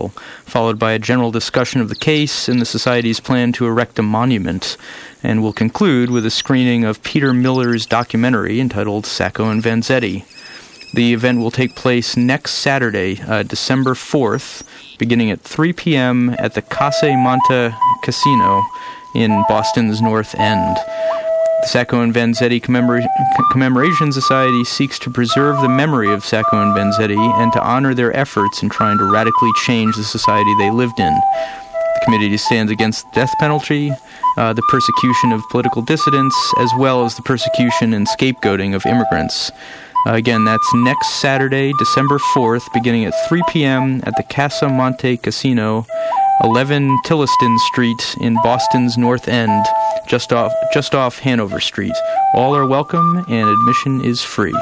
Festival, followed by a general discussion of the case and the Society's plan to erect a monument, and will conclude with a screening of Peter Miller's documentary entitled Sacco and Vanzetti. The event will take place next Saturday, December 4th, beginning at 3 p.m. at the Casa Monte Casino in Boston's North End. The Sacco and Vanzetti Commemoration Society seeks to preserve the memory of Sacco and Vanzetti and to honor their efforts in trying to radically change the society they lived in. The committee stands against the death penalty, the persecution of political dissidents, as well as the persecution and scapegoating of immigrants. Again, that's next Saturday, December 4th, beginning at 3 p.m. at the Casa Monte Casino, 11 Tilliston Street in Boston's North End, just off Hanover Street. All are welcome, and admission is free.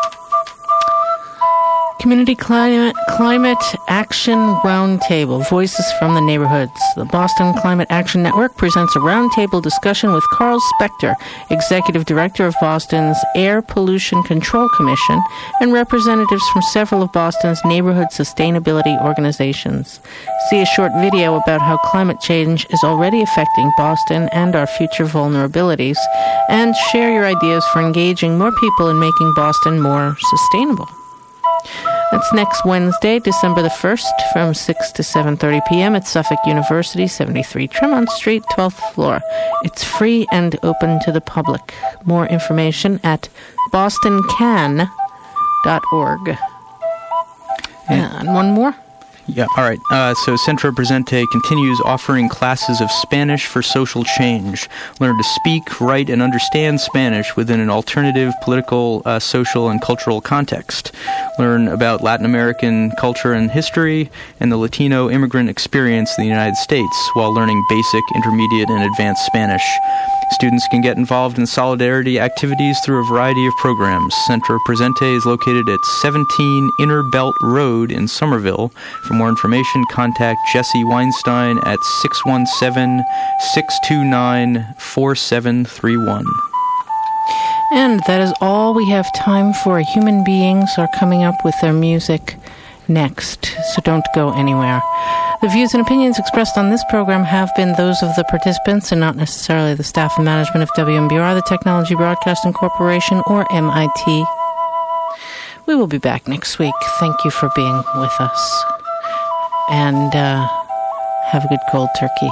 Community Climate Action Roundtable, Voices from the Neighborhoods. The Boston Climate Action Network presents a roundtable discussion with Carl Spector, Executive Director of Boston's Air Pollution Control Commission, and representatives from several of Boston's neighborhood sustainability organizations. See a short video about how climate change is already affecting Boston and our future vulnerabilities, and share your ideas for engaging more people in making Boston more sustainable. That's next Wednesday, December the 1st, from 6 to 7:30 p.m. at Suffolk University, 73 Tremont Street, 12th floor. It's free and open to the public. More information at bostoncan.org. And one more? Yeah, all right. So Centro Presente continues offering classes of Spanish for social change. Learn to speak, write, and understand Spanish within an alternative political, social, and cultural context. Learn about Latin American culture and history and the Latino immigrant experience in the United States while learning basic, intermediate, and advanced Spanish. Students can get involved in solidarity activities through a variety of programs. Centro Presente is located at 17 Inner Belt Road in Somerville. For more information, contact Jesse Weinstein at 617-629-4731. And that is all we have time for. Human Beings are coming up with their music next, so don't go anywhere. The views and opinions expressed on this program have been those of the participants and not necessarily the staff and management of WMBR, the Technology Broadcasting Corporation, or MIT. We will be back next week. Thank you for being with us. And have a good cold turkey.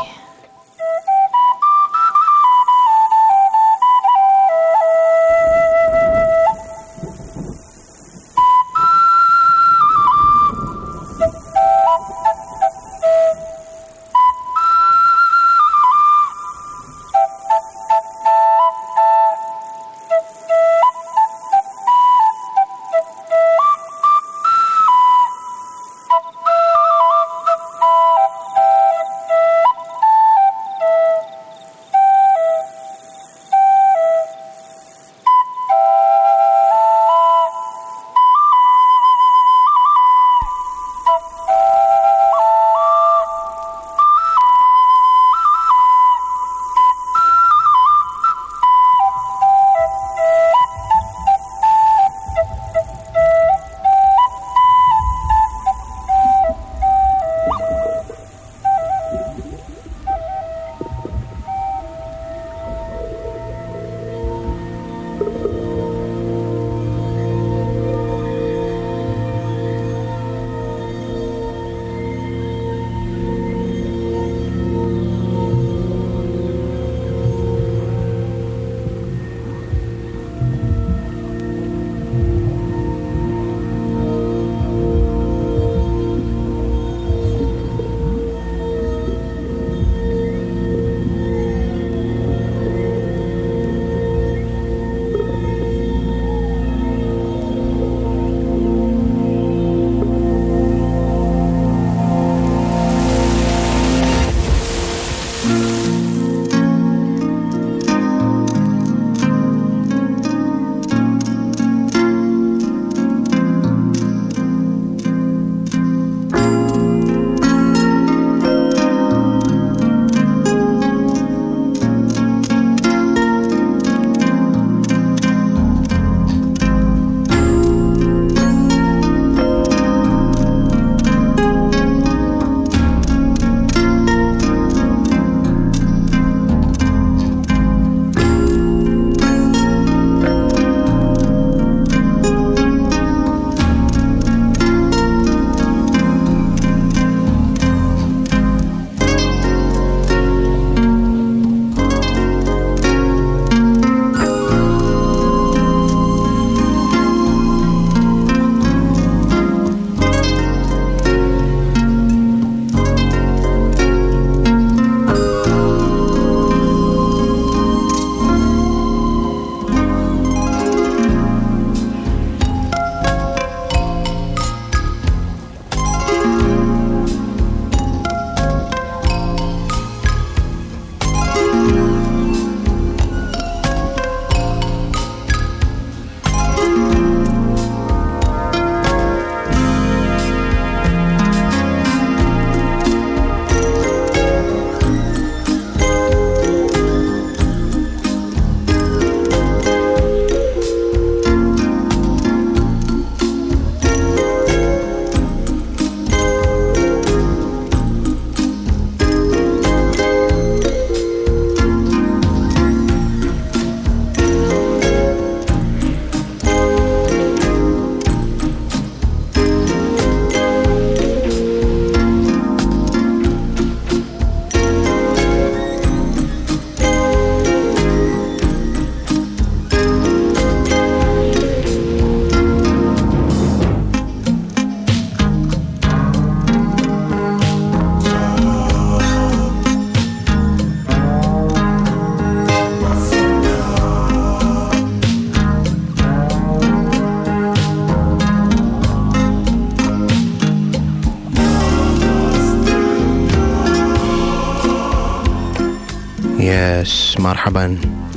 Yes, marhaban.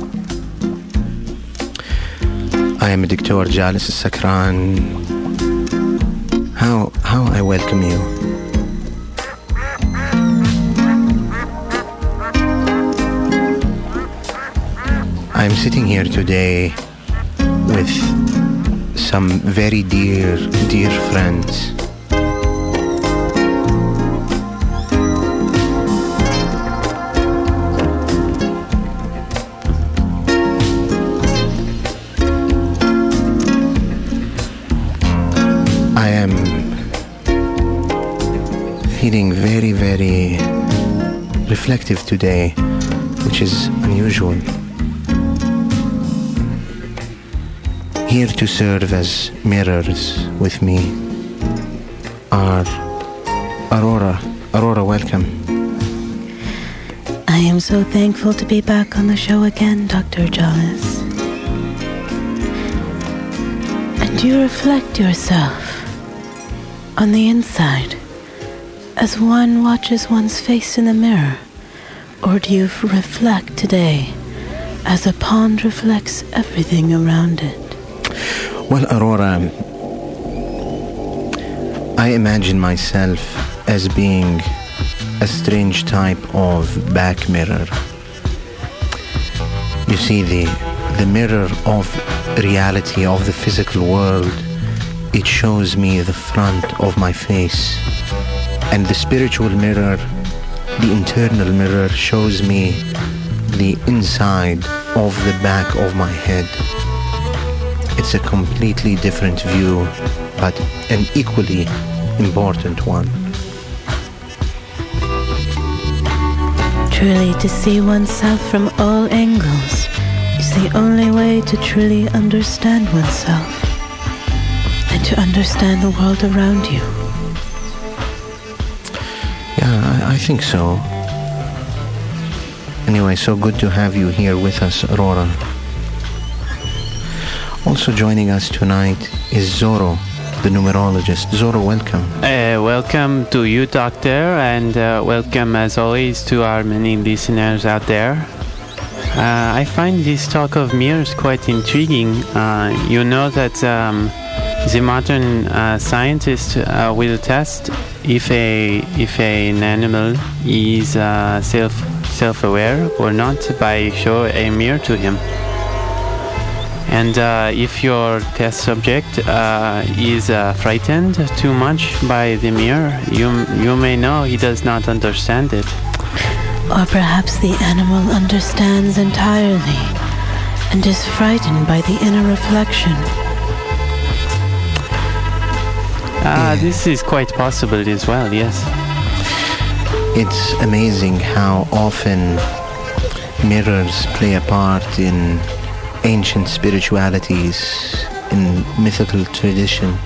I am Dr. Jalis Sakran. How I welcome you. I am sitting here today with some very dear friends. I am feeling very, very reflective today, which is unusual. Here to serve as mirrors with me are Aurora. Aurora, welcome. I am so thankful to be back on the show again, Dr. Jalis. And you reflect yourself on the inside as one watches one's face in the mirror, or do you reflect today as a pond reflects everything around it? Well, Aurora, I imagine myself as being a strange type of back mirror. You see, the mirror of reality, of the physical world, it shows me the front of my face. And the spiritual mirror, the internal mirror, shows me the inside of the back of my head. It's a completely different view, but an equally important one. Truly, to see oneself from all angles is the only way to truly understand oneself and to understand the world around you. Yeah, I think so. Anyway, so good to have you here with us, Aurora. Also joining us tonight is Zoro, the numerologist. Zoro, welcome. Welcome to you, Doctor, and welcome as always to our many listeners out there. I find this talk of mirrors quite intriguing. You know that the modern scientist will test if an animal is self-aware or not by show a mirror to him. And if your test subject is frightened too much by the mirror, you may know he does not understand it. Or perhaps the animal understands entirely and is frightened by the inner reflection. This is quite possible as well, yes. It's amazing how often mirrors play a part in ancient spiritualities, in mythical tradition,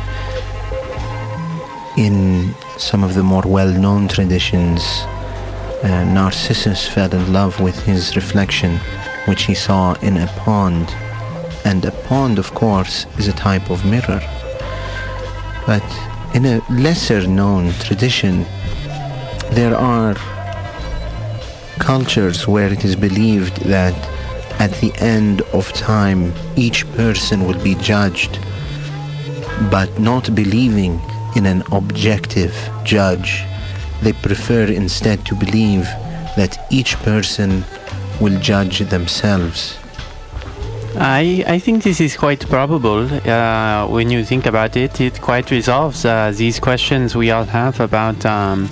in some of the more well-known traditions. Narcissus fell in love with his reflection, which he saw in a pond. And a pond, of course, is a type of mirror. But in a lesser-known tradition, there are cultures where it is believed that at the end of time, each person will be judged, but not believing in an objective judge. They prefer instead to believe that each person will judge themselves. I think this is quite probable. When you think about it, it quite resolves these questions we all have about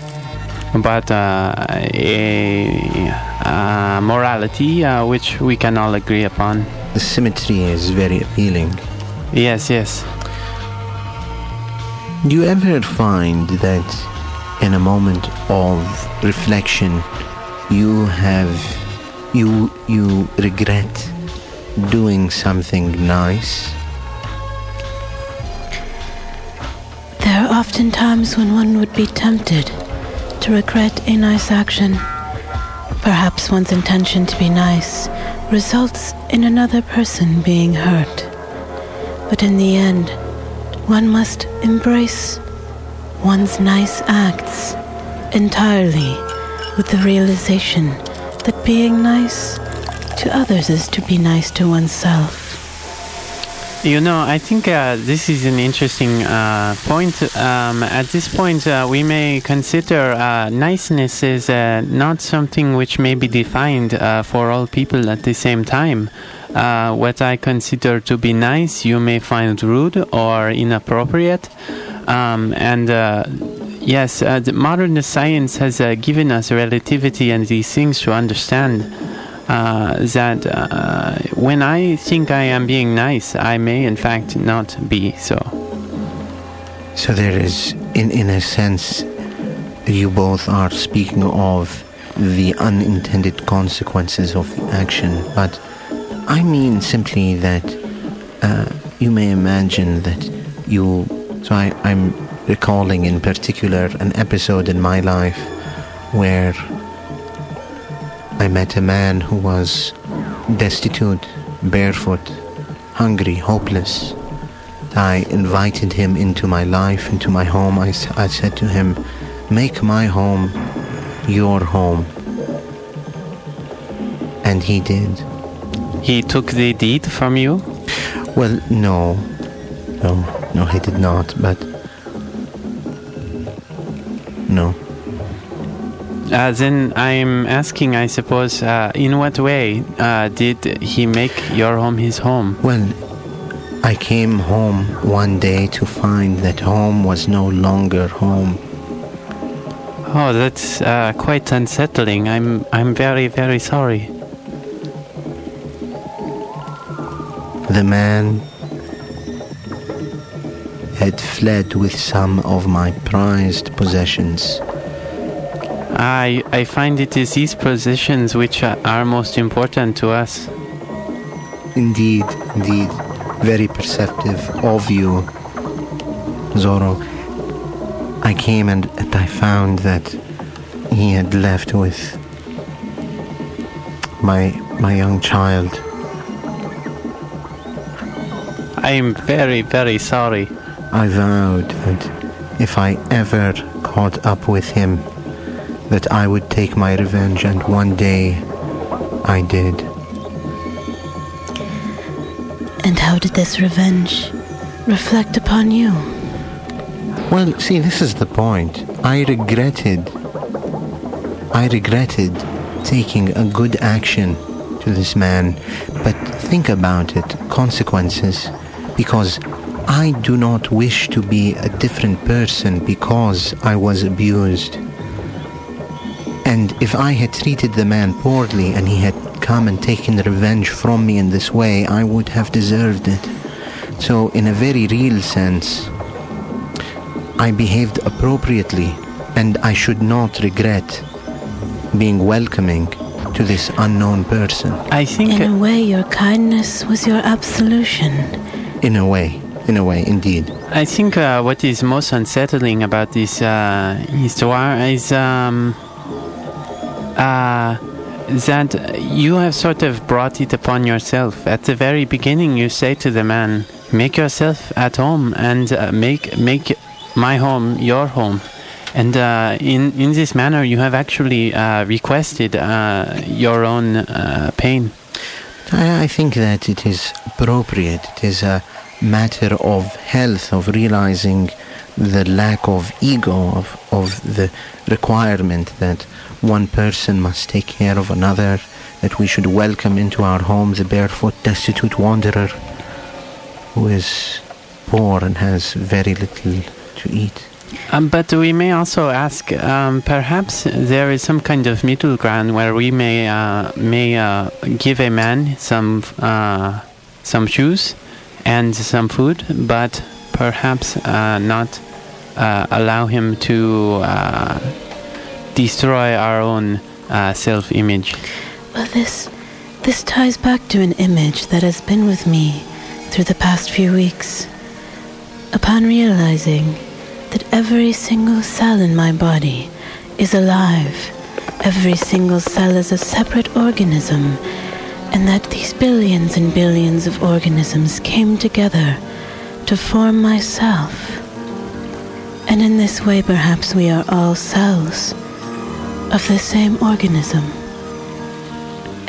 morality, which we can all agree upon. The symmetry is very appealing. Yes. Do you ever find that in a moment of reflection you regret doing something nice? There are often times when one would be tempted to regret a nice action. Perhaps one's intention to be nice results in another person being hurt. But in the end, one must embrace one's nice acts entirely with the realization that being nice to others is to be nice to oneself. You know, I think this is an interesting point. At this point, we may consider niceness as not something which may be defined for all people at the same time. What I consider to be nice, you may find rude or inappropriate. Yes, the modern science has given us relativity and these things to understand. That when I think I am being nice, I may in fact not be so. So there is, in a sense, you both are speaking of the unintended consequences of the action, but I mean simply that you may imagine that you... So I'm recalling in particular an episode in my life where I met a man who was destitute, barefoot, hungry, hopeless. I invited him into my life, into my home. I said to him, make my home your home. And he did. He took the deed from you? Well, no, he did not, but... No. Then I'm asking, I suppose, in what way did he make your home his home? Well, I came home one day to find that home was no longer home. Oh, that's quite unsettling. I'm very, very sorry. The man had fled with some of my prized possessions. I find it is these possessions which are most important to us. Indeed. Very perceptive of you, Zoro. I came and I found that he had left with my young child. I am very, very sorry. I vowed that if I ever caught up with him, that I would take my revenge, and one day I did. And how did this revenge reflect upon you? Well, see, this is the point. I regretted taking a good action to this man, but think about it, consequences, because I do not wish to be a different person because I was abused. And if I had treated the man poorly and he had come and taken revenge from me in this way, I would have deserved it. So in a very real sense, I behaved appropriately, and I should not regret being welcoming to this unknown person. I think... In a way, your kindness was your absolution. In a way, indeed. I think what is most unsettling about this histoire is... that you have sort of brought it upon yourself. At the very beginning, you say to the man, make yourself at home and make my home your home. And in this manner, you have actually requested your own pain. I think that it is appropriate. It is a matter of health, of realizing the lack of ego, of the requirement that one person must take care of another, that we should welcome into our home the barefoot, destitute wanderer who is poor and has very little to eat. But we may also ask, perhaps there is some kind of middle ground where we may give a man some shoes and some food, but perhaps not allow him to destroy our own self-image. Well, this ties back to an image that has been with me through the past few weeks. Upon realizing that every single cell in my body is alive, every single cell is a separate organism, and that these billions and billions of organisms came together to form myself. And in this way, perhaps we are all cells of the same organism.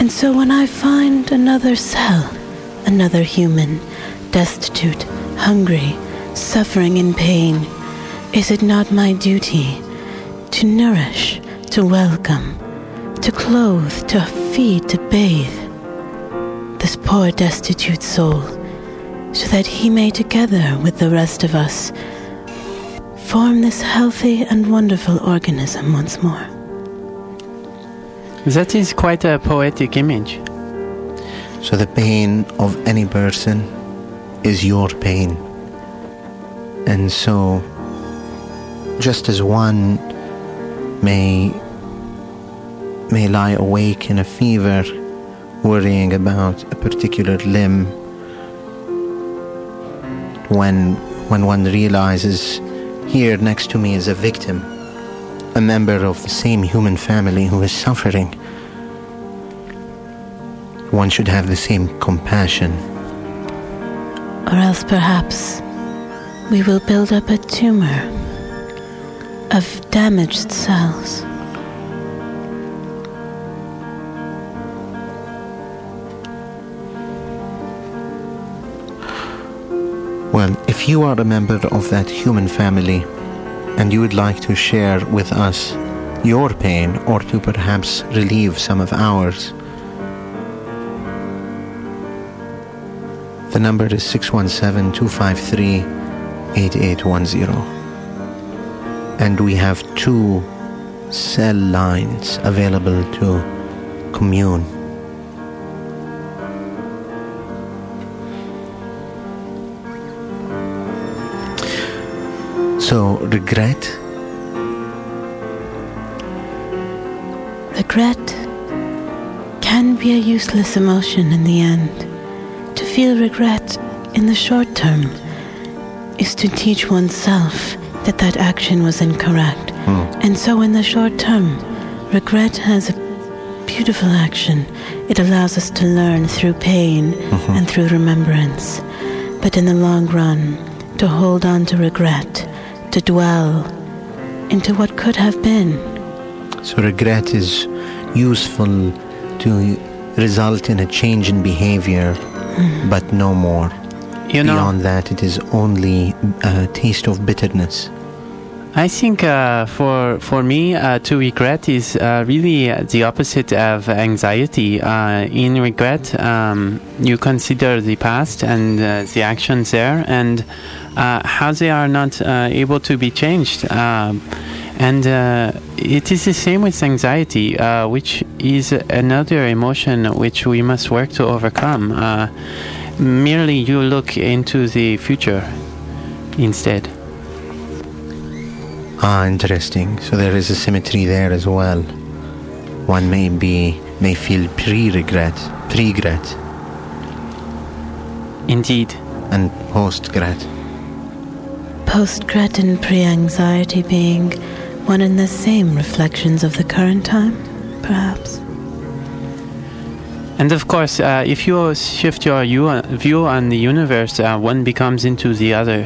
And so when I find another cell, another human, destitute, hungry, suffering in pain, is it not my duty to nourish, to welcome, to clothe, to feed, to bathe this poor destitute soul, so that he may together with the rest of us form this healthy and wonderful organism once more? That is quite a poetic image. So the pain of any person is your pain. And so, just as one may lie awake in a fever, worrying about a particular limb, when one realizes here next to me is a victim, a member of the same human family who is suffering, one should have the same compassion. Or else perhaps we will build up a tumor of damaged cells. Well, if you are a member of that human family and you would like to share with us your pain or to perhaps relieve some of ours, the number is 617-253-8810. And we have 2 cell lines available to commune. So, regret? Regret can be a useless emotion in the end. To feel regret in the short term is to teach oneself that action was incorrect. And so in the short term, regret has a beautiful action. It allows us to learn through pain and through remembrance. But in the long run, to hold on to regret, to dwell into what could have been. So regret is useful to result in a change in behavior, but no more. Beyond that, it is only a taste of bitterness. I think for me, to regret is really the opposite of anxiety. In regret, you consider the past and the actions there and how they are not able to be changed. And it is the same with anxiety, which is another emotion which we must work to overcome. Merely you look into the future instead. Interesting. So there is a symmetry there as well. One may feel pre-regret. Indeed. And post-gret. Post-gret and pre-anxiety being one and the same reflections of the current time, perhaps. And of course, if you shift your view on the universe, one becomes into the other.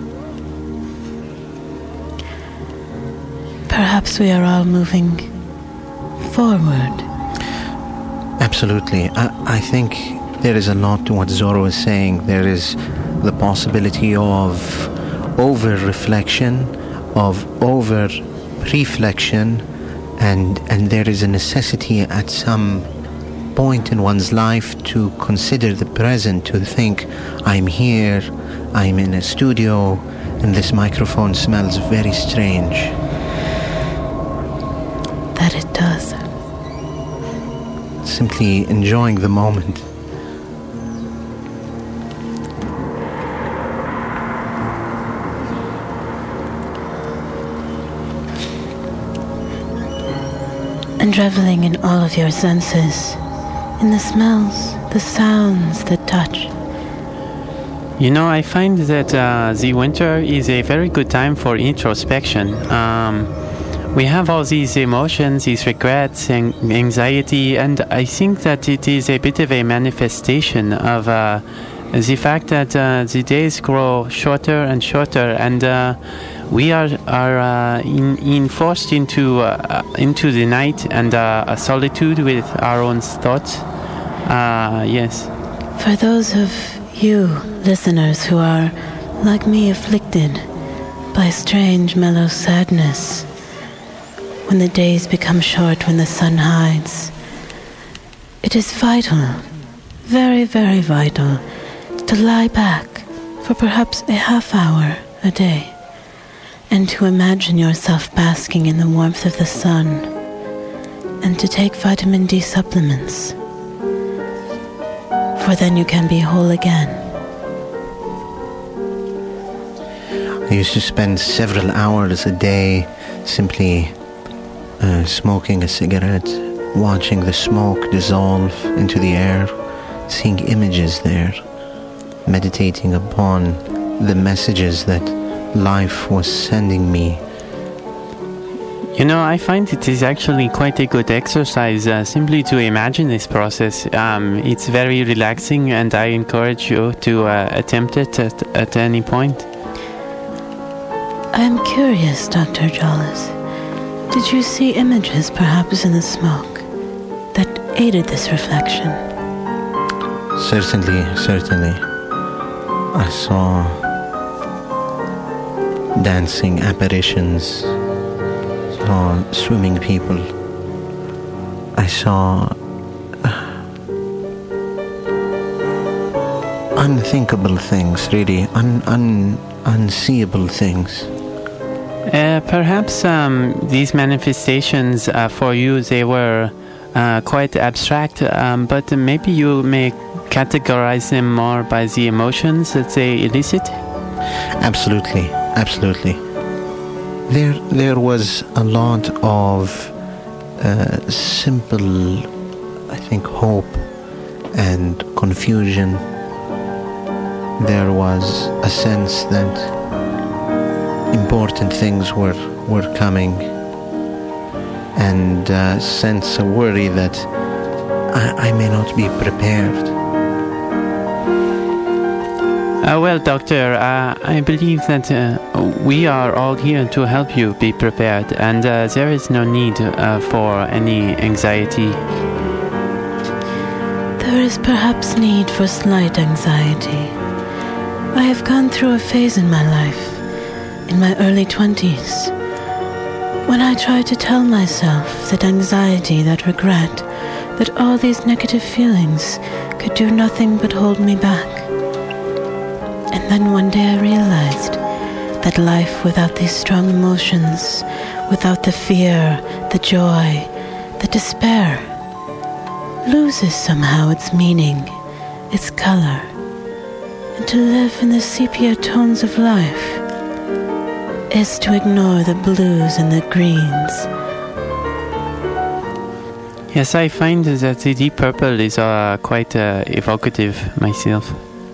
Perhaps we are all moving forward. Absolutely. I think there is a lot to what Zorro is saying. There is the possibility of over-reflection, of over-reflection, and there is a necessity at some point in one's life to consider the present, to think, I'm here, I'm in a studio, and this microphone smells very strange. That it does. Simply enjoying the moment. And reveling in all of your senses, in the smells, the sounds, the touch. You know, I find that the winter is a very good time for introspection. We have all these emotions, these regrets and anxiety, and I think that it is a bit of a manifestation of the fact that the days grow shorter and shorter, and we are forced into the night and a solitude with our own thoughts. Yes. For those of you listeners who are, like me, afflicted by strange mellow sadness, when the days become short, when the sun hides, it is vital, very, very vital, to lie back for perhaps a half hour a day and to imagine yourself basking in the warmth of the sun and to take vitamin D supplements, for then you can be whole again. I used to spend several hours a day simply smoking a cigarette, watching the smoke dissolve into the air, seeing images there, meditating upon the messages that life was sending me. You know, I find it is actually quite a good exercise simply to imagine this process. It's very relaxing, and I encourage you to attempt it at any point. I am curious, Dr. Jollis. Did you see images, perhaps in the smoke, that aided this reflection? Certainly. I saw dancing apparitions, saw swimming people. I saw unthinkable things, really, unseeable things. Perhaps these manifestations for you, they were quite abstract, but maybe you may categorize them more by the emotions that they elicit? Absolutely. There was a lot of simple, I think, hope and confusion. There was a sense that important things were coming, and a sense of worry that I may not be prepared. Well, Doctor, I believe that we are all here to help you be prepared, and there is no need for any anxiety. There is perhaps need for slight anxiety. I have gone through a phase in my life, in my early 20s, when I tried to tell myself that anxiety, that regret, that all these negative feelings could do nothing but hold me back. And then one day I realized that life without these strong emotions, without the fear, the joy, the despair, loses somehow its meaning, its color. And to live in the sepia tones of life is to ignore the blues and the greens. Yes, I find that the deep purple is quite evocative myself.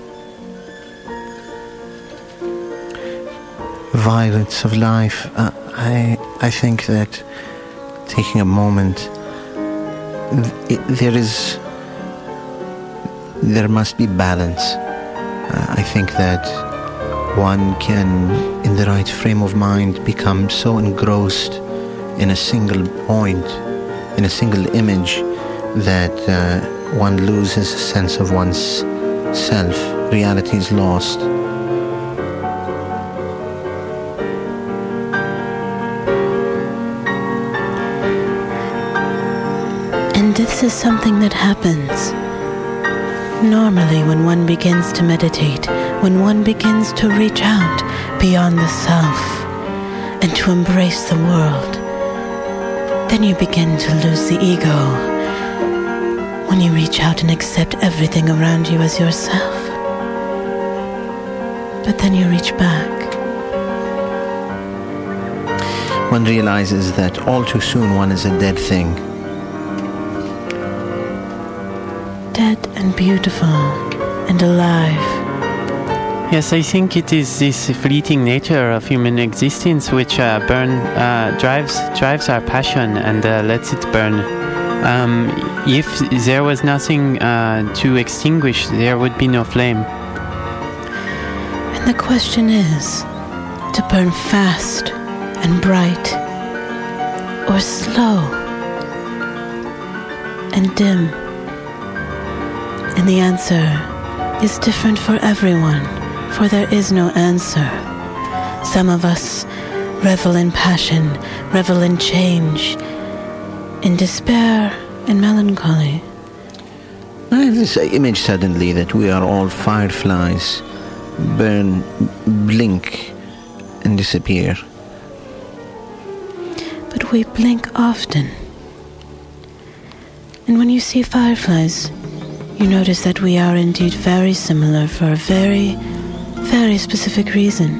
Violets of life. I think that taking a moment, there must be balance. I think that one can, in the right frame of mind, become so engrossed in a single point, in a single image, that one loses a sense of one's self. Reality is lost. And this is something that happens normally when one begins to meditate, when one begins to reach out beyond the self and to embrace the world. Then you begin to lose the ego when you reach out and accept everything around you as yourself. But then you reach back. One realizes that all too soon one is a dead thing. Dead and beautiful and alive. Yes, I think it is this fleeting nature of human existence which drives our passion and lets it burn. If there was nothing to extinguish, there would be no flame. And the question is, to burn fast and bright, or slow and dim? And the answer is different for everyone, for there is no answer. Some of us revel in passion, revel in change, in despair, in melancholy. I have this image suddenly that we are all fireflies, burn, blink, and disappear. But we blink often. And when you see fireflies, you notice that we are indeed very similar for a very, very specific reason.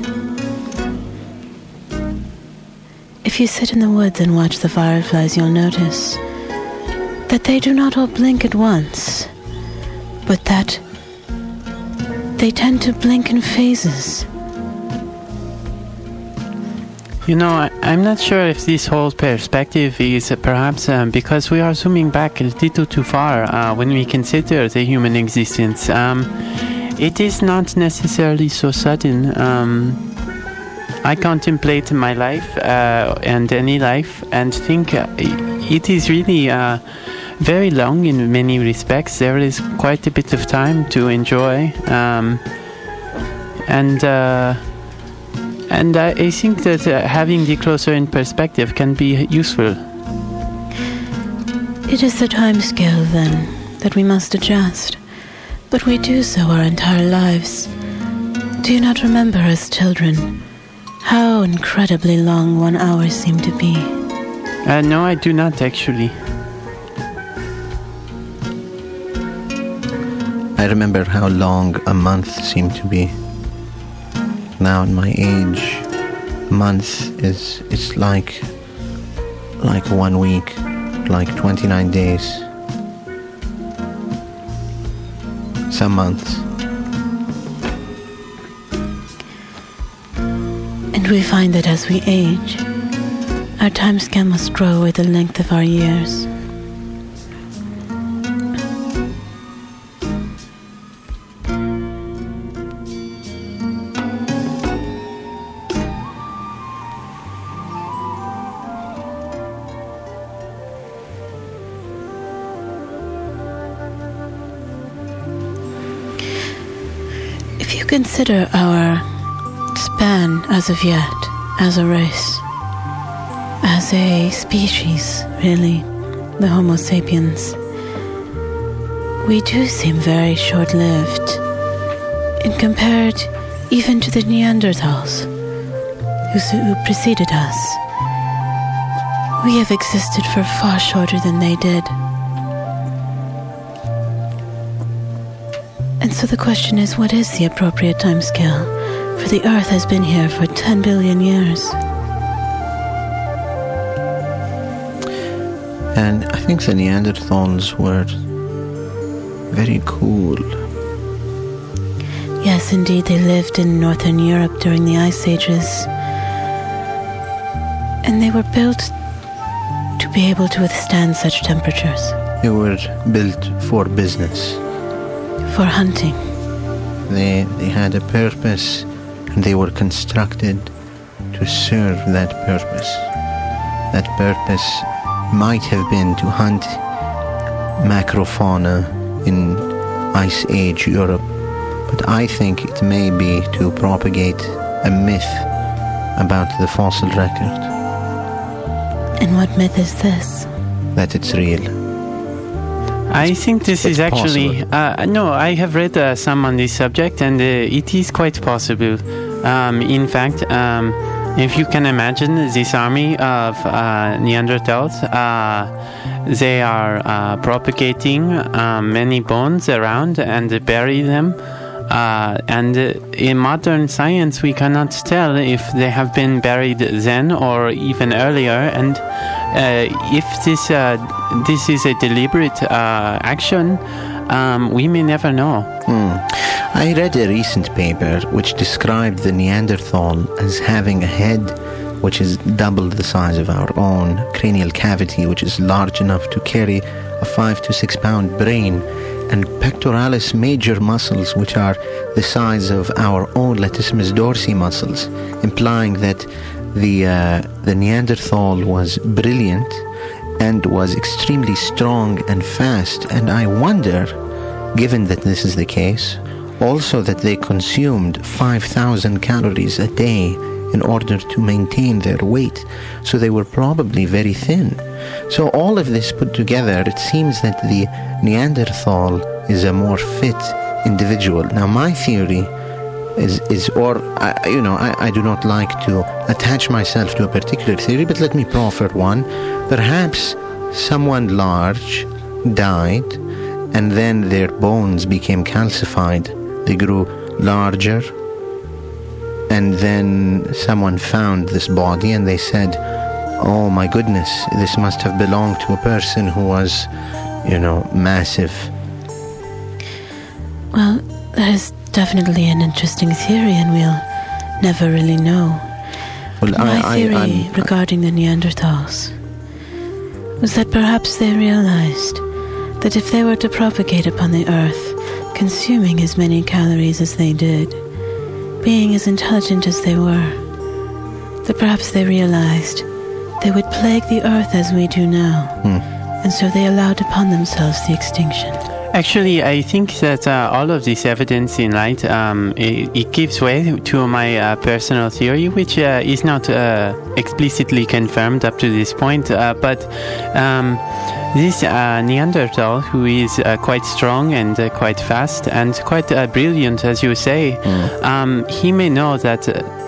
If you sit in the woods and watch the fireflies, you'll notice that they do not all blink at once, but that they tend to blink in phases. You know, I'm not sure if this whole perspective is perhaps because we are zooming back a little too far when we consider the human existence. It is not necessarily so sudden. I contemplate my life and any life and think it is really very long in many respects. There is quite a bit of time to enjoy. And I think that having the closer in perspective can be useful. It is the time scale, then, that we must adjust. But we do so our entire lives. Do you not remember as children how incredibly long 1 hour seemed to be? No, I do not actually. I remember how long a month seemed to be. Now in my age, month it's like 1 week, like 29 days. Some months. And we find that as we age, our time scale must grow with the length of our years. If you consider our span as of yet, as a race, as a species, really, the Homo sapiens, we do seem very short-lived, and compared even to the Neanderthals who preceded us. We have existed for far shorter than they did. And so the question is, what is the appropriate time scale? For the Earth has been here for 10 billion years. And I think the Neanderthals were very cool. Yes, indeed, they lived in northern Europe during the Ice Ages. And they were built to be able to withstand such temperatures. They were built for business. For hunting. They had a purpose, and they were constructed to serve that purpose. That purpose might have been to hunt macrofauna in Ice Age Europe, but I think it may be to propagate a myth about the fossil record. And what myth is this? That it's real. I think this is actually... no, I have read some on this subject, and it is quite possible. In fact, if you can imagine this army of Neanderthals, they are propagating many bones around and bury them. And in modern science, we cannot tell if they have been buried then or even earlier. And if this is a deliberate action, we may never know. I read a recent paper which described the Neanderthal as having a head which is double the size of our own, cranial cavity which is large enough to carry a 5 to 6 pound brain, and pectoralis major muscles, which are the size of our own latissimus dorsi muscles, implying that the Neanderthal was brilliant and was extremely strong and fast. And I wonder, given that this is the case, also that they consumed 5,000 calories a day in order to maintain their weight. So they were probably very thin. So all of this put together, it seems that the Neanderthal is a more fit individual. Now my theory I do not like to attach myself to a particular theory, but let me proffer one. Perhaps someone large died, and then their bones became calcified. They grew larger, and then someone found this body, and they said, oh my goodness, this must have belonged to a person who was, massive. Well, that is definitely an interesting theory, and we'll never really know. Well, My theory regarding the Neanderthals was that perhaps they realized that if they were to propagate upon the earth, consuming as many calories as they did, being as intelligent as they were, that perhaps they realized they would plague the earth as we do now, and so they allowed upon themselves the extinction. Actually, I think that all of this evidence in light, it gives way to my personal theory, which is not explicitly confirmed up to this point, but this Neanderthal, who is quite strong and quite fast and quite brilliant, as you say, he may know that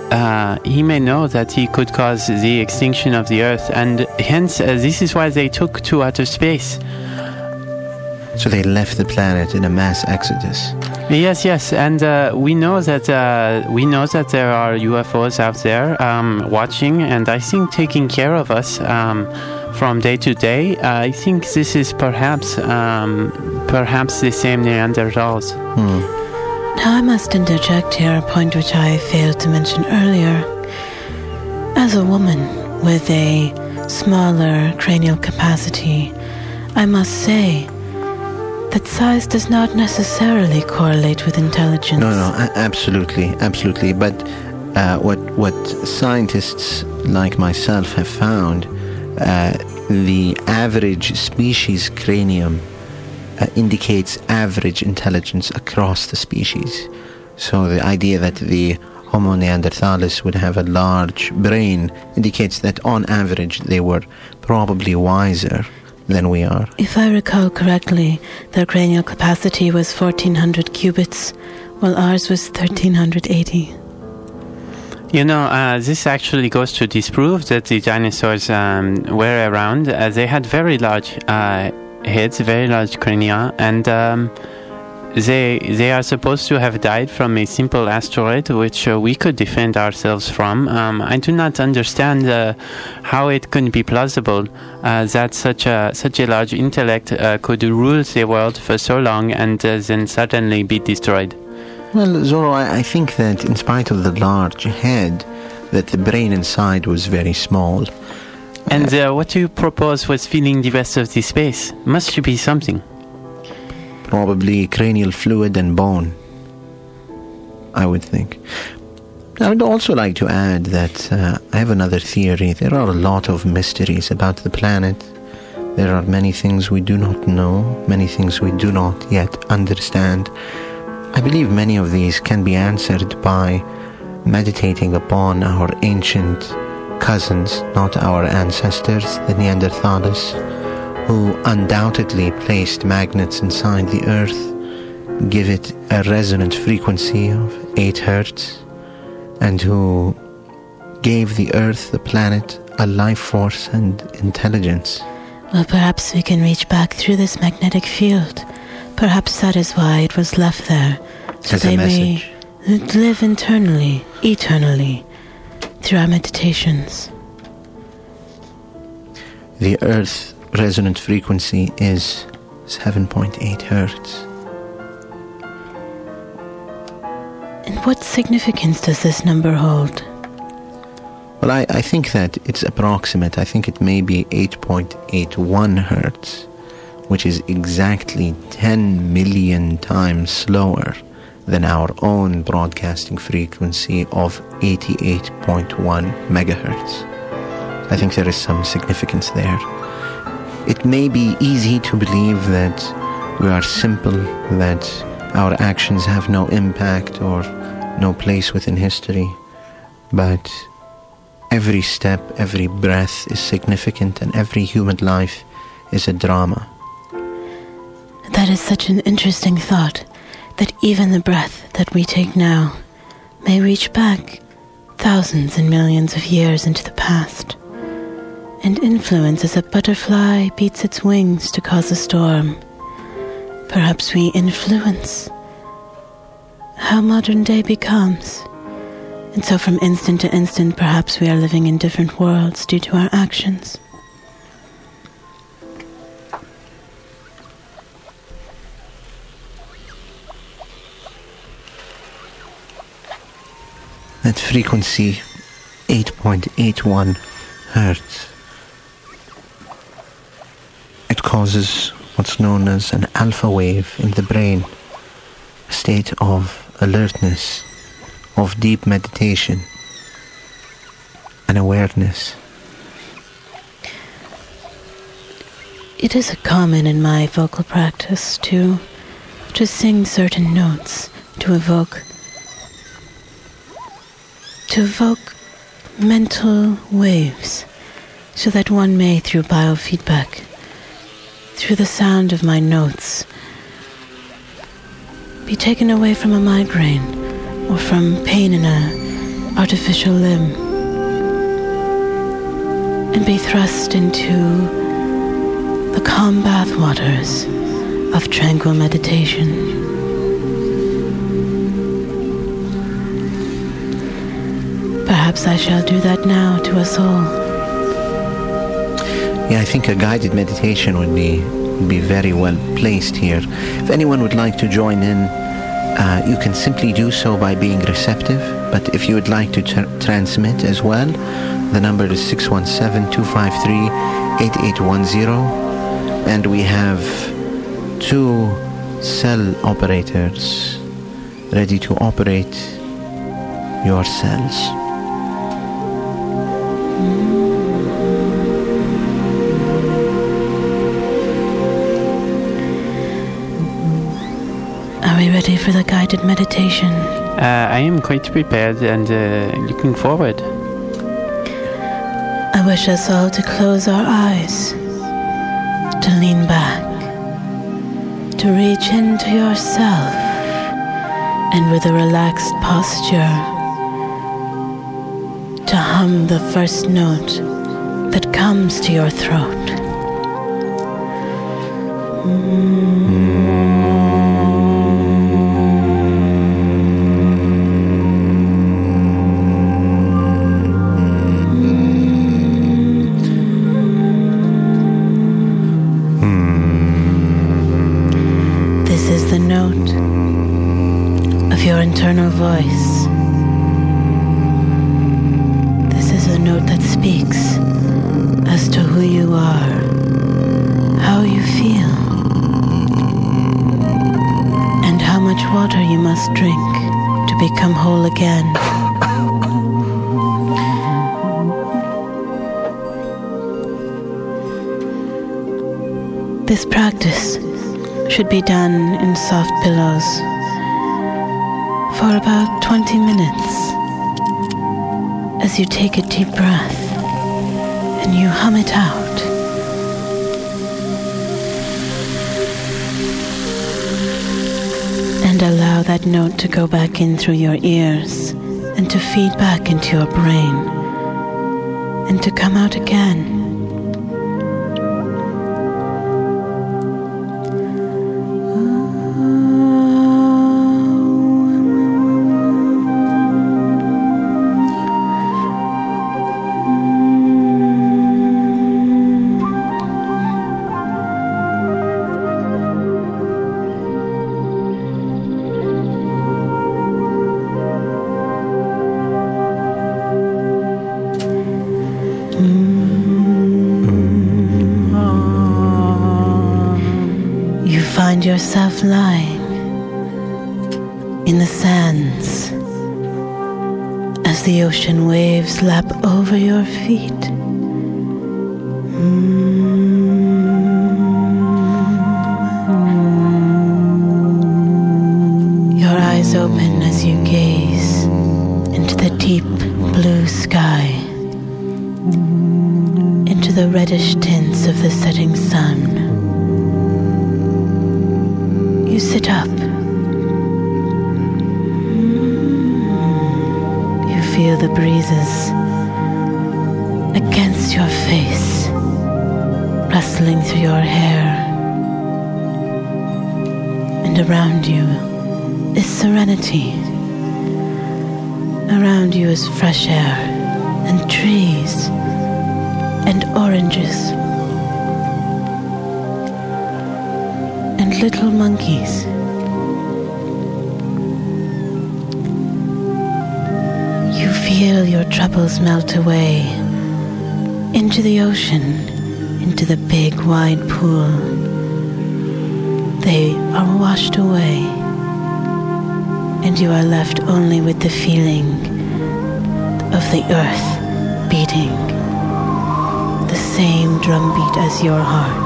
he could cause the extinction of the Earth, and hence this is why they took to outer space. So they left the planet in a mass exodus. Yes, and we know that there are UFOs out there watching, and I think taking care of us from day to day. I think this is perhaps the same Neanderthals. Now I must interject here a point which I failed to mention earlier. As a woman with a smaller cranial capacity, I must say that size does not necessarily correlate with intelligence. No, absolutely. But what scientists like myself have found, the average species cranium indicates average intelligence across the species. So the idea that the Homo neanderthalis would have a large brain indicates that on average they were probably wiser than we are. If I recall correctly, their cranial capacity was 1,400 cubits, while ours was 1,380. This actually goes to disprove that the dinosaurs were around. They had very large heads, very large crania, and they are supposed to have died from a simple asteroid which we could defend ourselves from. I do not understand how it could be plausible that such a large intellect could rule the world for so long and then suddenly be destroyed. Well, Zorro, I think that in spite of the large head, that the brain inside was very small. And what you propose was filling the rest of the space. Must be something. Probably cranial fluid and bone, I would think. I would also like to add that I have another theory. There are a lot of mysteries about the planet. There are many things we do not know, many things we do not yet understand. I believe many of these can be answered by meditating upon our ancient cousins, not our ancestors, the Neanderthals, who undoubtedly placed magnets inside the earth, give it a resonant frequency of 8 hertz, and who gave the earth, the planet, a life force and intelligence. Well, perhaps we can reach back through this magnetic field. Perhaps that is why it was left there, so as they a message. may live eternally, through our meditations. The earth resonant frequency is 7.8 hertz. And what significance does this number hold? Well, I think that it's approximate. I think it may be 8.81 hertz, which is exactly 10 million times slower than our own broadcasting frequency of 88.1 megahertz. I think there is some significance there. It may be easy to believe that we are simple, that our actions have no impact or no place within history, but every step, every breath is significant, and every human life is a drama. That is such an interesting thought, that even the breath that we take now may reach back thousands and millions of years into the past, and influence as a butterfly beats its wings to cause a storm. Perhaps we influence how modern day becomes. And so from instant to instant, perhaps we are living in different worlds due to our actions. At frequency 8.81 hertz, it causes what's known as an alpha wave in the brain, a state of alertness, of deep meditation and awareness. It is common in my vocal practice to sing certain notes, to evoke mental waves, so that one may, through biofeedback, through the sound of my notes, be taken away from a migraine or from pain in an artificial limb, and be thrust into the calm bathwaters of tranquil meditation. Perhaps I shall do that now to us all. Yeah, I think a guided meditation would be very well placed here. If anyone would like to join in, you can simply do so by being receptive. But if you would like to transmit as well, the number is 617-253-8810. And we have 2 cell operators ready to operate your cells. Are we ready for the guided meditation? I am quite prepared and looking forward. I wish us all to close our eyes, to lean back, to reach into yourself, and with a relaxed posture, to hum the first note that comes to your throat. This is the note of your internal voice. This is a note that speaks as to who you are, how you feel, and how much water you must drink to become whole again. This practice should be done in soft pillows for about 20 minutes as you take a deep breath and you hum it out. And allow that note to go back in through your ears and to feed back into your brain and to come out again. find yourself lying in the sands as the ocean waves lap over your feet. Your eyes open as you gaze into the deep blue sky, into the reddish tints of the setting sun. You sit up. You feel the breezes against your face, rustling through your hair. And around you is serenity. Around you is fresh air and trees and oranges and little monkeys. You feel your troubles melt away into the ocean, into the big wide pool. They are washed away, and you are left only with the feeling of the earth beating, the same drumbeat as your heart.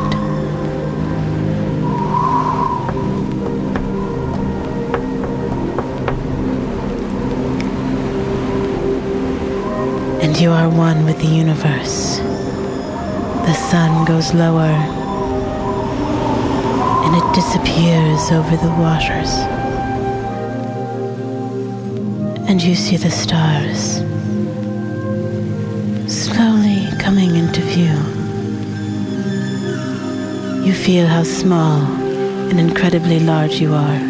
And you are one with the universe. The sun goes lower, and it disappears over the waters. And you see the stars slowly coming into view. You feel how small and incredibly large you are.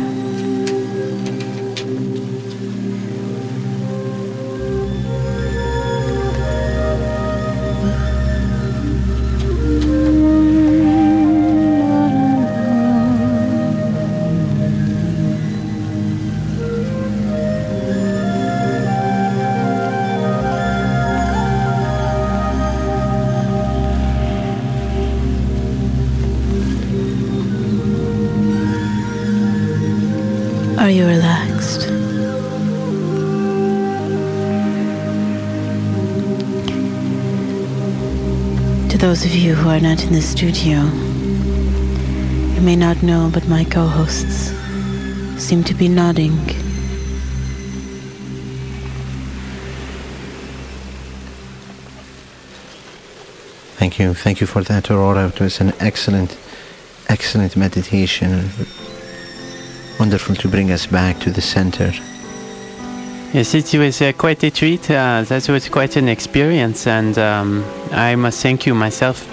Are you relaxed? To those of you who are not in the studio, you may not know, but my co-hosts seem to be nodding. Thank you. Thank you for that, Aurora. It was an excellent meditation. Wonderful to bring us back to the center. Yes, it was quite a treat. That was quite an experience, and I must thank you myself.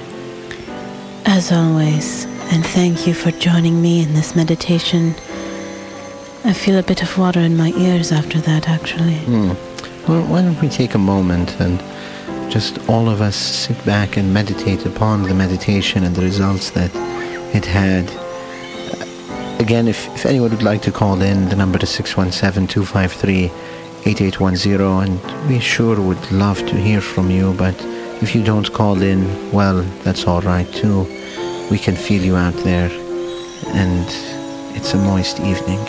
As always, and thank you for joining me in this meditation. I feel a bit of water in my ears after that, actually. Well, why don't we take a moment and just all of us sit back and meditate upon the meditation and the results that it had. Again, if anyone would like to call in, the number is 617-253-8810, and we sure would love to hear from you. But if you don't call in, well, that's all right too. We can feel you out there, and it's a moist evening.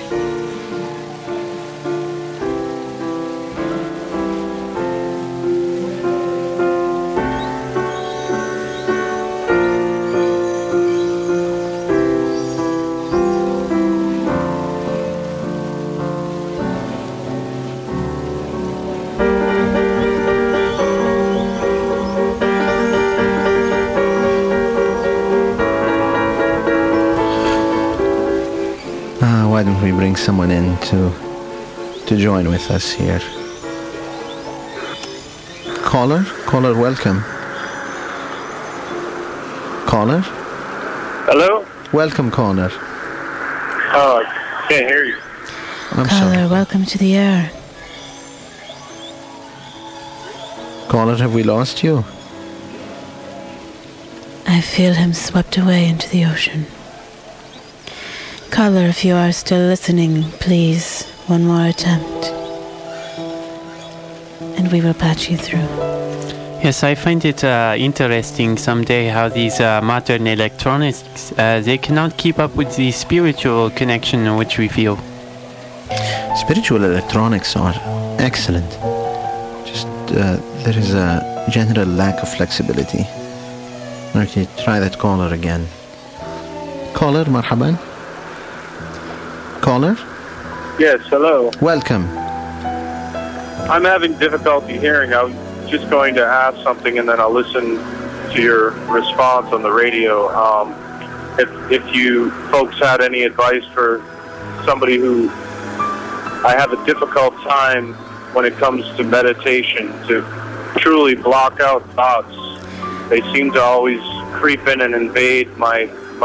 Why don't we bring someone in to join with us here? Caller, welcome. Caller? Hello? Welcome, caller. Oh, I can't hear you. I'm Caller, sorry. welcome to the air. Caller, have we lost you? I feel him swept away into the ocean. Caller, if you are still listening, please, one more attempt, and we will patch you through. Yes, I find it interesting someday how these modern electronics, they cannot keep up with the spiritual connection which we feel. Spiritual electronics are excellent. Just there is a general lack of flexibility. Okay, try that caller again. Caller, marhaban. Caller? Yes, hello. Welcome. I'm having difficulty hearing. I was just going to ask something, and then I'll listen to your response on the radio. If you folks had any advice for somebody who I have a difficult time when it comes to meditation to truly block out thoughts. They seem to always creep in and invade my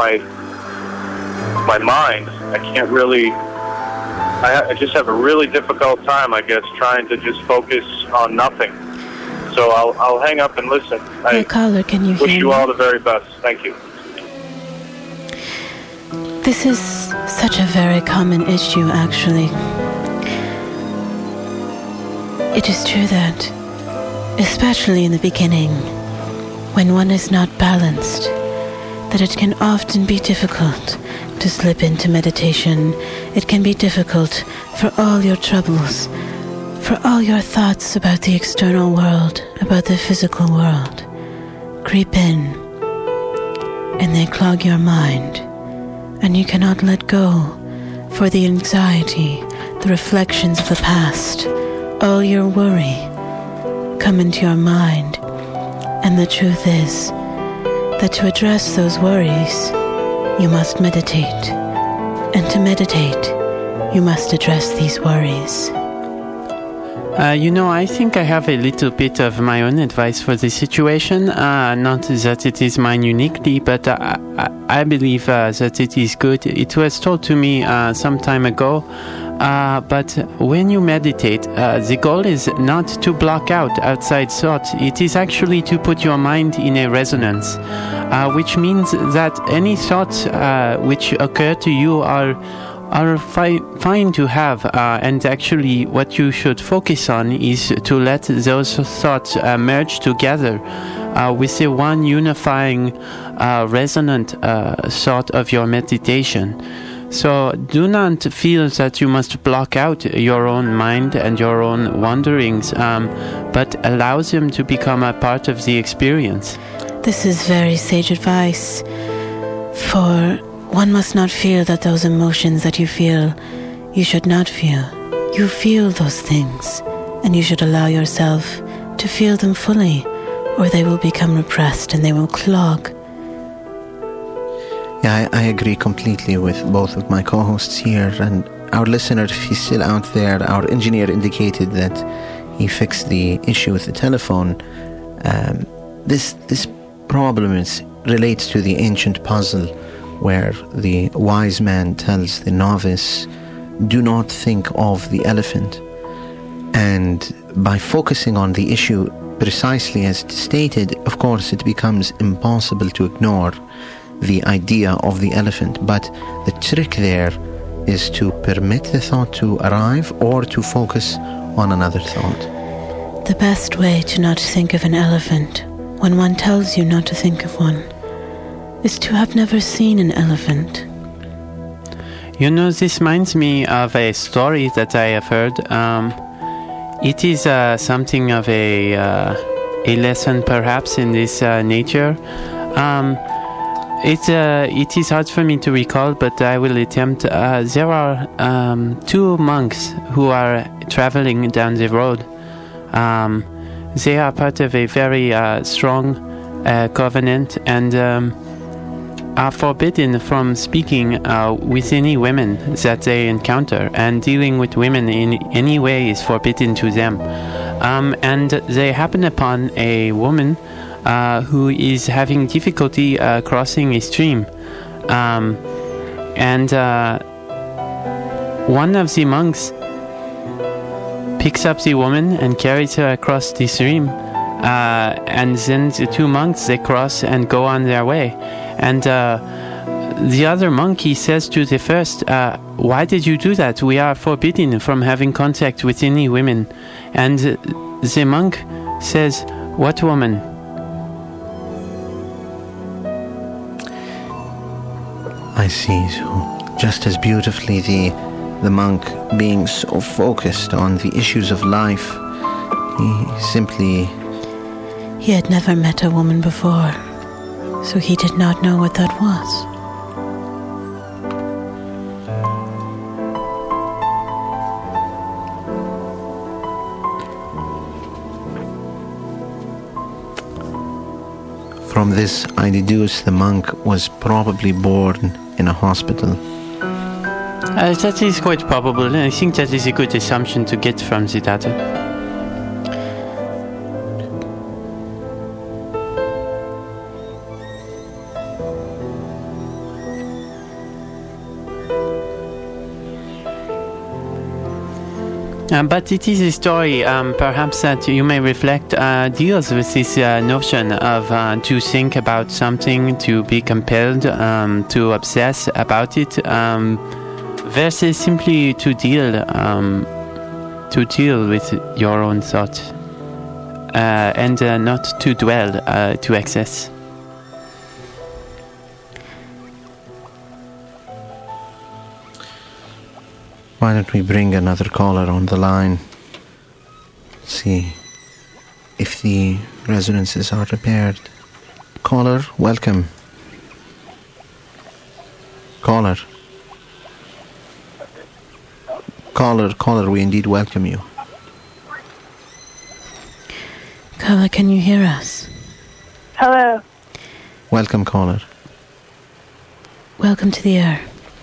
mind. I can't really. I just have a really difficult time, I guess, trying to just focus on nothing. So I'll hang up and listen. Caller, can you wish hear you me? all the very best. Thank you. This is such a very common issue, actually. It is true that, especially in the beginning, when one is not balanced, that it can often be difficult to slip into meditation. It can be difficult for all your troubles, for all your thoughts about the external world, about the physical world, creep in, and they clog your mind, and you cannot let go, for the anxiety, the reflections of the past, all your worry come into your mind. And the truth is that to address those worries, you must meditate. And to meditate, you must address these worries. I think I have a little bit of my own advice for this situation. Not that it is mine uniquely, but I believe that it is good. It was told to me some time ago. But when you meditate, the goal is not to block out outside thoughts. It is actually to put your mind in a resonance, which means that any thoughts which occur to you are fine to have, and actually what you should focus on is to let those thoughts merge together with the one unifying resonant thought of your meditation. So do not feel that you must block out your own mind and your own wanderings, but allow them to become a part of the experience. This is very sage advice, for one must not feel that those emotions that you feel, you should not feel. You feel those things, and you should allow yourself to feel them fully, or they will become repressed and they will clog. Yeah, I agree completely with both of my co-hosts here, and our listener, if he's still out there, our engineer indicated that he fixed the issue with the telephone. This problem relates to the ancient puzzle where the wise man tells the novice, do not think of the elephant. And by focusing on the issue precisely as stated, of course, it becomes impossible to ignore the idea of the elephant. But the trick there is to permit the thought to arrive or to focus on another thought. The best way to not think of an elephant when one tells you not to think of one is to have never seen an elephant. This reminds me of a story that I have heard. It is something of a lesson perhaps in this nature. It is hard for me to recall, but I will attempt. There are two monks who are traveling down the road. They are part of a very strong covenant and are forbidden from speaking with any women that they encounter, and dealing with women in any way is forbidden to them. And they happen upon a woman who is having difficulty crossing a stream. And one of the monks picks up the woman and carries her across the stream. And then the two monks, they cross and go on their way. And the other monk, he says to the first, why did you do that? We are forbidden from having contact with any women. And the monk says, What woman? I see. So, just as beautifully, the monk being so focused on the issues of life, he simply... He had never met a woman before, so he did not know what that was. From this, I deduce the monk was probably born in a hospital. That is quite probable. I think that is a good assumption to get from the data. But it is a story, perhaps that you may reflect, deals with this notion of to think about something, to be compelled, to obsess about it, versus simply to deal with your own thoughts, and not to dwell to excess. Why don't we bring another caller on the line? See if the resonances are repaired. Caller, welcome. Caller, we indeed welcome you. Caller, can you hear us? Hello. Welcome, caller. Welcome to the air.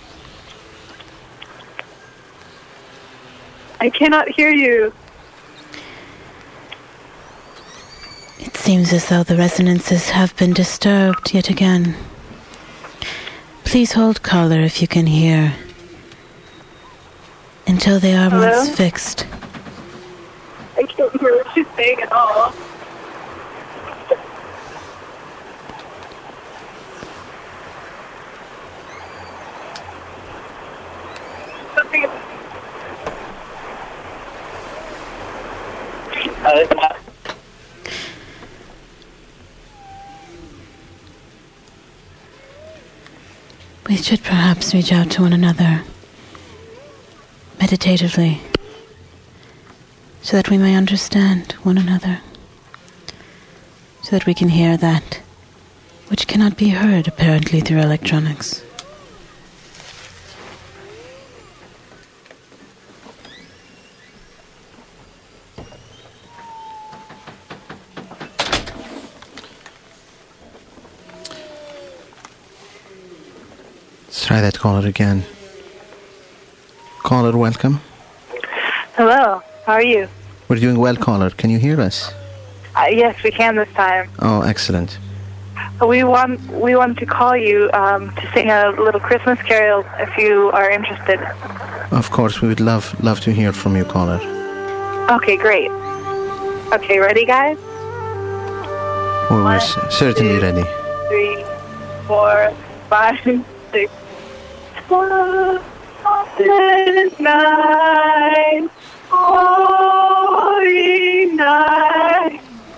I cannot hear you. It seems as though the resonances have been disturbed yet again. Please hold, caller, if you can hear, until they are once fixed. I can't hear what she's saying at all. We should perhaps reach out to one another meditatively so that we may understand one another, so that we can hear that which cannot be heard apparently through electronics. Let's try that caller again. Caller, welcome. Hello. How are you? We're doing well, caller. Can you hear us? Yes, we can this time. Oh, excellent. We want to call you to sing a little Christmas carol if you are interested. Of course, we would love to hear from you, caller. Okay, great. Okay, ready, guys? We're certainly ready. 3, 4, 5, 6, 7, 9, holy night.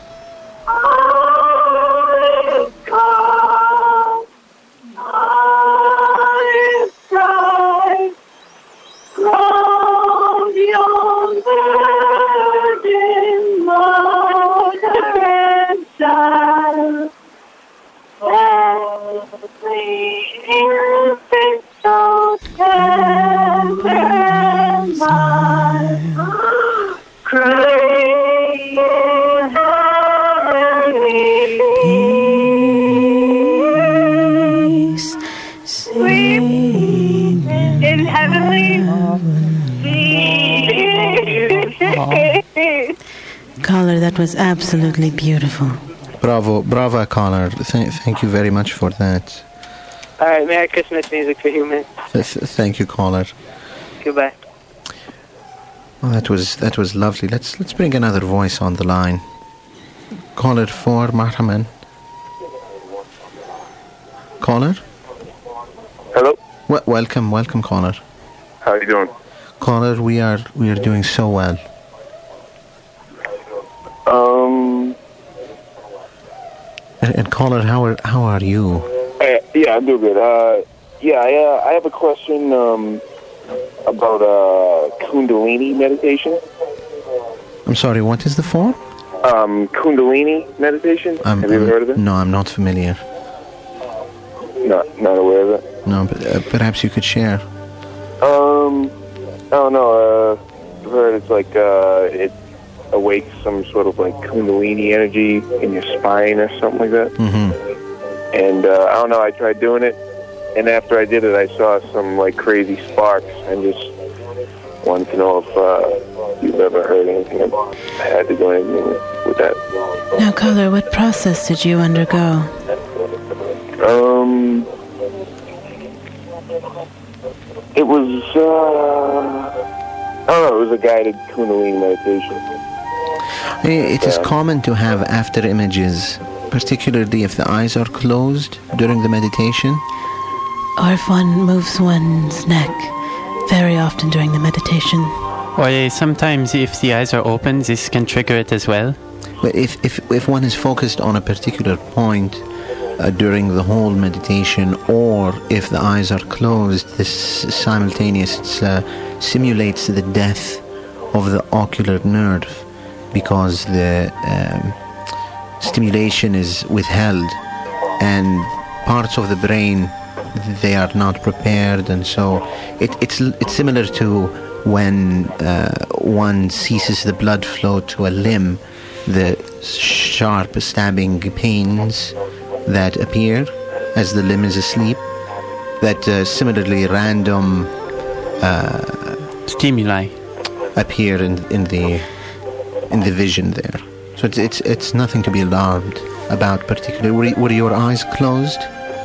Oh, God, my bride, from your virgin mother and child, the infant so tender and mild, crying heavenly, sweet in heavenly. Caller, that was absolutely beautiful. Bravo, caller. Thank you very much for that. All right, Merry Christmas music for humans. Thank you, caller. Goodbye. Well, that was lovely. Let's bring another voice on the line. Caller 4, marhaban. Caller? Hello? Welcome, caller. How are you doing? Caller, we are doing so well. And caller, how are you? Yeah, I'm doing good. I have a question about Kundalini meditation. I'm sorry, what is the form? Kundalini meditation. Have you ever heard of it? No, I'm not familiar. Not aware of it. No, but perhaps you could share. I don't know. I've heard it's like it awakes some sort of like Kundalini energy in your spine or something like that. Mm-hmm. And I don't know. I tried doing it, and after I did it, I saw some like crazy sparks, and just wanted to know if you've ever heard anything about had to do anything with that. Now, caller, what process did you undergo? It was, I don't know, it was a guided Kundalini meditation. It is common to have after images, particularly if the eyes are closed during the meditation. Or if one moves one's neck very often during the meditation. Or sometimes if the eyes are open, this can trigger it as well. But if one is focused on a particular point during the whole meditation, or if the eyes are closed, this simulates the death of the ocular nerve, because the stimulation is withheld and parts of the brain, they are not prepared, and so it's similar to when one ceases the blood flow to a limb, the sharp stabbing pains that appear as the limb is asleep, that similarly random stimuli appear in the vision there. So it's nothing to be alarmed about particularly. Were your eyes closed?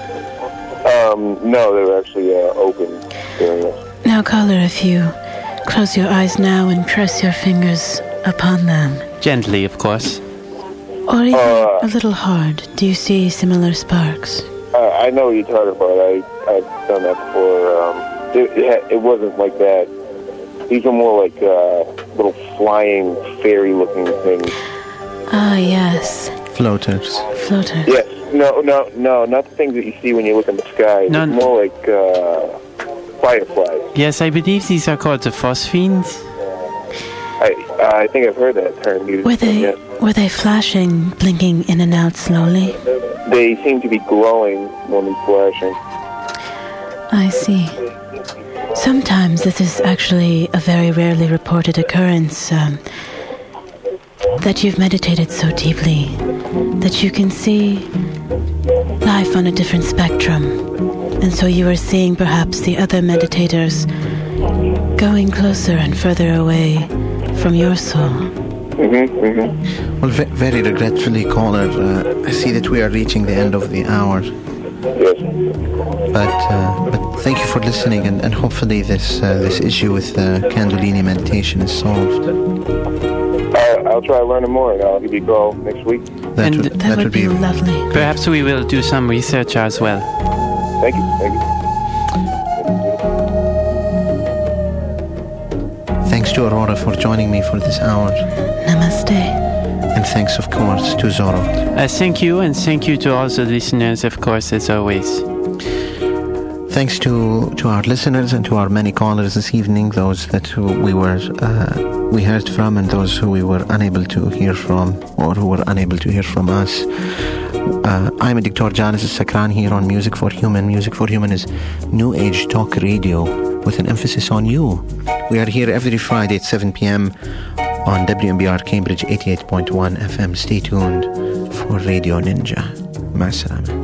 No, they were actually open during this. Now, caller, if you close your eyes now and press your fingers upon them. Gently, of course. Or even a little hard. Do you see similar sparks? I know what you're talking about. I've done that before. It wasn't like that. These are more like little flying, fairy-looking things. Ah, yes. Floaters. Floaters. Yes. No, not the things that you see when you look in the sky. No. It's more like fireflies. Yes, I believe these are called the phosphenes. I think I've heard that term used. Were they flashing, blinking in and out slowly? They seem to be glowing when they're flashing. I see. Sometimes this is actually a very rarely reported occurrence, that you've meditated so deeply that you can see life on a different spectrum. And so you are seeing perhaps the other meditators going closer and further away from your soul. Well, very regretfully, caller, I see that we are reaching the end of the hour. Yes. But thank you for listening, and hopefully this issue with Kundalini meditation is solved. I'll try learning more, and I'll give you a call next week. That would be lovely. Perhaps we will do some research as well. Thank you. Thanks to Aurora for joining me for this hour. Namaste. And thanks, of course, to Zorro. Thank you, and thank you to all the listeners, of course, as always. Thanks to our listeners and to our many callers this evening, those that we heard from and those who we were unable to hear from, or who were unable to hear from us. I'm Dr. Genesis Sakran here on Music for Human. Music for Human is New Age Talk Radio with an emphasis on you. We are here every Friday at 7 p.m. on WMBR Cambridge 88.1 FM. Stay tuned for Radio Ninja. Ma'assalama.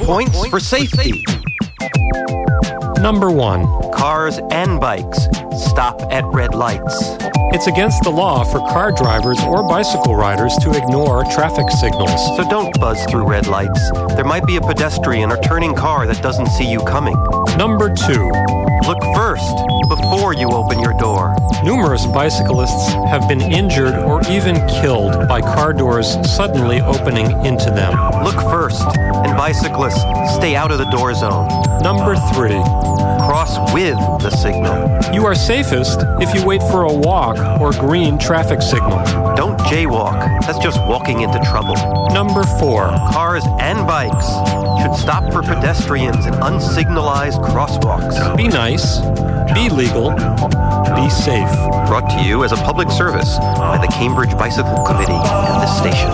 Points for safety. Number 1. Cars and bikes stop at red lights. It's against the law for car drivers or bicycle riders to ignore traffic signals. So don't buzz through red lights. There might be a pedestrian or turning car that doesn't see you coming. Number 2. Look first before you open your door. Numerous bicyclists have been injured or even killed by car doors suddenly opening into them. Look first, and bicyclists, stay out of the door zone. Number 3. Cross with the signal. You are safest if you wait for a walk or green traffic signal. Don't jaywalk. That's just walking into trouble. Number 4. Cars and bikes should stop for pedestrians in unsignalized crosswalks. Be nice, be legal, be safe. Brought to you as a public service by the Cambridge Bicycle Committee and this station.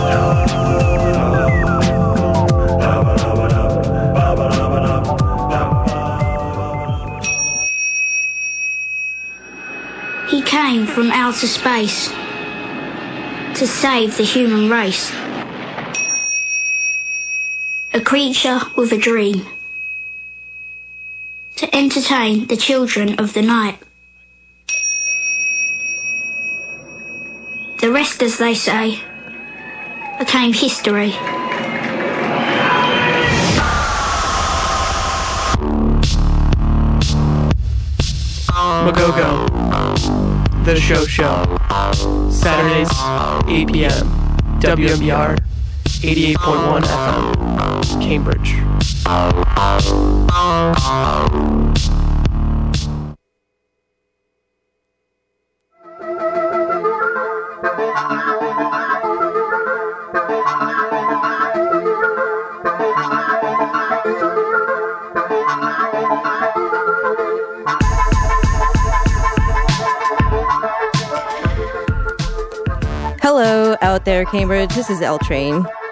He came from outer space to save the human race. A creature with a dream. To entertain the children of the night. The rest, as they say, became history. Magogo, The Show. Saturdays, 8 p.m. WMBR, 88.1 FM, Cambridge. Hello out there, Cambridge. This is L Train.